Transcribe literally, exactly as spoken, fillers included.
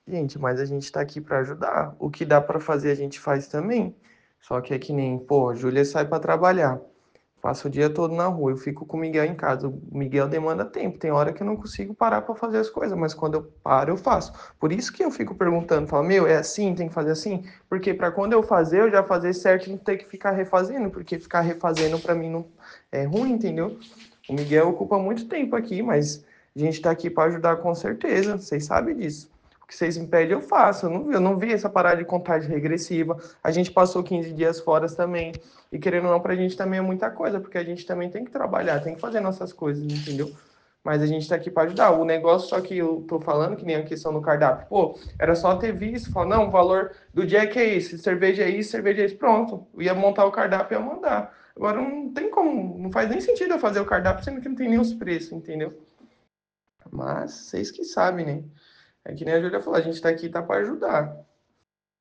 Gente, mas a gente tá aqui pra ajudar. O que dá pra fazer a gente faz também. Só que é que nem, pô, a Júlia sai pra trabalhar. Passa o dia todo na rua, eu fico com o Miguel em casa. O Miguel demanda tempo, tem hora que eu não consigo parar para fazer as coisas, mas quando eu paro, eu faço. Por isso que eu fico perguntando, falo, meu, é assim, tem que fazer assim? Porque para quando eu fazer, eu já fazer certo e não ter que ficar refazendo, porque ficar refazendo para mim não é ruim, entendeu? O Miguel ocupa muito tempo aqui, mas a gente tá aqui para ajudar com certeza, vocês sabem disso. O que vocês me pedem, eu faço. Eu não, eu não vi essa parada de contagem regressiva. A gente passou quinze dias fora também. E querendo ou não, pra gente também é muita coisa, porque a gente também tem que trabalhar, tem que fazer nossas coisas, entendeu? Mas a gente tá aqui para ajudar. O negócio, só que eu tô falando, que nem a questão do cardápio, pô, era só ter visto, falar, não, o valor do Jack é esse, cerveja é isso, cerveja é isso, pronto. Eu ia montar o cardápio e ia mandar. Agora não tem como, não faz nem sentido eu fazer o cardápio, sendo que não tem nem os preços, entendeu? Mas vocês que sabem, né? É que nem a Júlia falou, a gente tá aqui tá para ajudar.